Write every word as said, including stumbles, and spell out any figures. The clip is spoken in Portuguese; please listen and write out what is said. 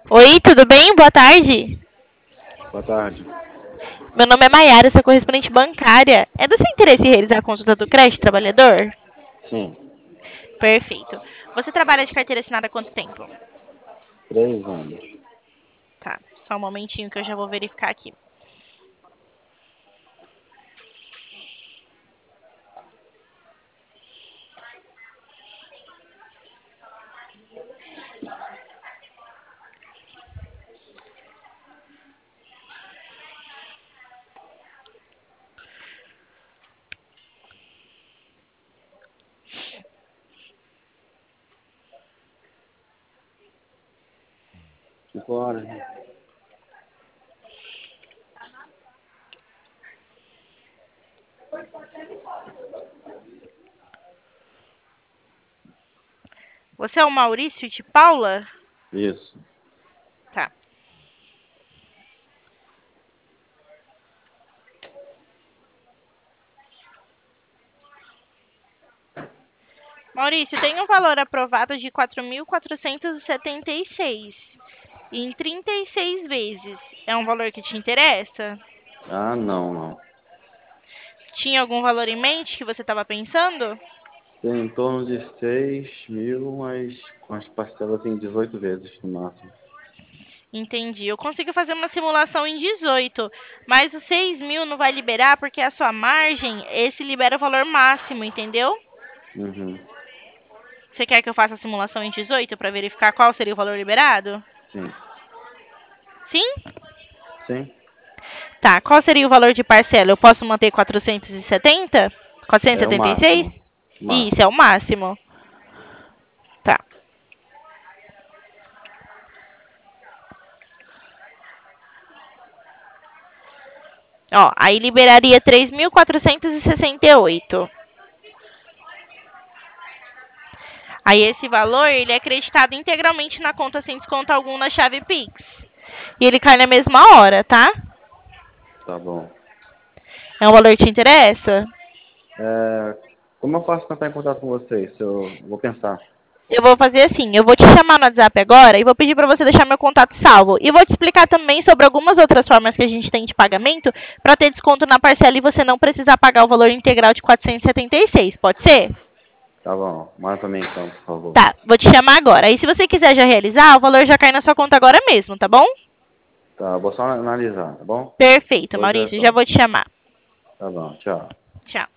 Oi, tudo bem? Boa tarde. Boa tarde. Meu nome é Maiara, sou correspondente bancária. É do seu interesse realizar a consulta do crédito trabalhador? Sim, Perfeito. Você trabalha de carteira assinada há quanto tempo? três anos. Tá, só um momentinho que eu já vou verificar aqui. Cinco horas, né? Você é o Maurício de Paula? Isso. Tá. Maurício, tem um valor aprovado de quatro mil quatrocentos e setenta e seis em trinta e seis vezes. É um valor que te interessa? Ah, não, não. Tinha algum valor em mente que você estava pensando? Tem em torno de seis mil, mas com as parcelas em dezoito vezes no máximo. Entendi. Eu consigo fazer uma simulação em dezoito, mas os seis mil não vai liberar porque a sua margem, esse libera o valor máximo, entendeu? Uhum. Você quer que eu faça a simulação em dezoito para verificar qual seria o valor liberado? Sim. Sim? Sim? Tá. Qual seria o valor de parcela? Eu posso manter quatrocentos e setenta? É o quatrocentos e setenta e máximo. seis? Isso, é Máximo. o máximo. Tá. Ó, aí liberaria três mil quatrocentos e sessenta e oito. Aí esse valor, ele é acreditado integralmente na conta sem desconto algum na chave Pix. E ele cai na mesma hora, tá? Tá bom. É um valor que te interessa? É, como eu faço para entrar em contato com vocês? Eu vou pensar. Eu vou fazer assim, eu vou te chamar no WhatsApp agora e vou pedir para você deixar meu contato salvo. E vou te explicar também sobre algumas outras formas que a gente tem de pagamento para ter desconto na parcela e você não precisar pagar o valor integral de quatrocentos e setenta e seis. Pode ser? Tá bom. Manda para mim então, por favor. Tá, vou te chamar agora. Aí se você quiser já realizar, o valor já cai na sua conta agora mesmo, tá bom? Tá, vou só analisar, tá bom? Perfeito, Depois eu Maurício, já retorno. vou te chamar. Tá bom, tchau. Tchau.